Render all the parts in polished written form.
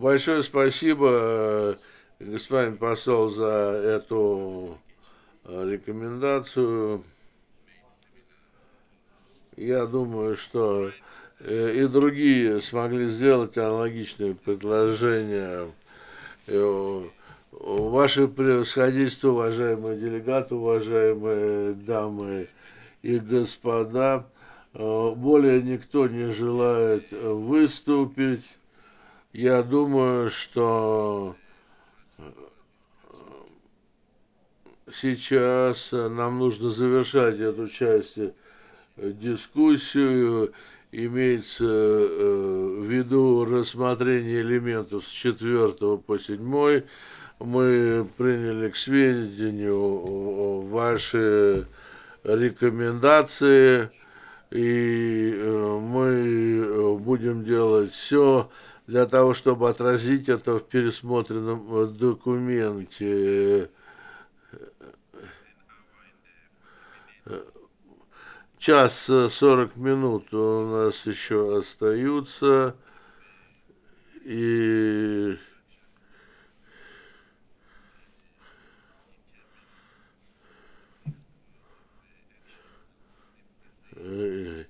Большое спасибо, господин посол, за эту рекомендацию. Я думаю, что и другие смогли сделать аналогичные предложения. Ваше превосходительство, уважаемые делегаты, уважаемые дамы и господа, более никто не желает выступить. Я думаю, что сейчас нам нужно завершать эту часть дискуссию. Имеется в виду рассмотрение элементов с 4 по 7. Мы приняли к сведению ваши рекомендации, и мы будем делать все для того, чтобы отразить это в пересмотренном документе. Час 40 минут у нас еще остаются, и э,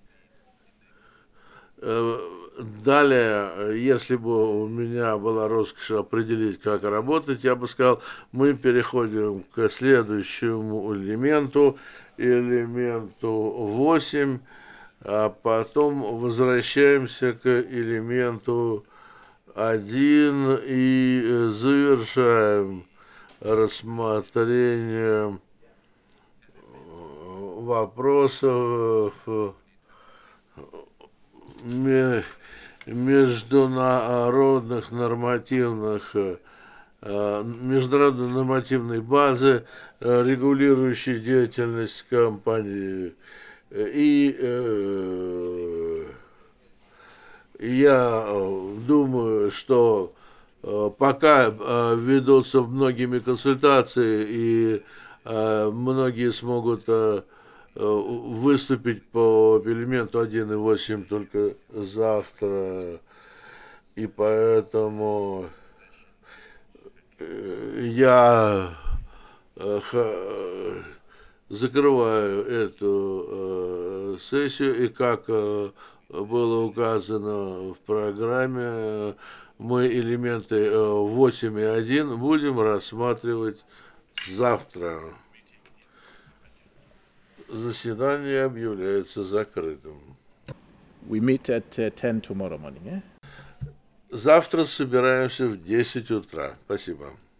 далее, если бы у меня была роскошь определить, как работать, я бы сказал, мы переходим к следующему элементу 8, а потом возвращаемся к элементу 1 и завершаем рассмотрение вопросов международных нормативных международной нормативной базы, регулирующей деятельность компании. И я думаю, что пока ведутся многими консультации, и многие смогут выступить по элементу 1.8 только завтра, и поэтому я закрываю эту сессию, и как было указано в программе, мы элементы 8 и 1 будем рассматривать завтра. Заседание объявляется закрытым. We meet at 10 tomorrow morning, eh? Завтра собираемся в 10 утра. Спасибо.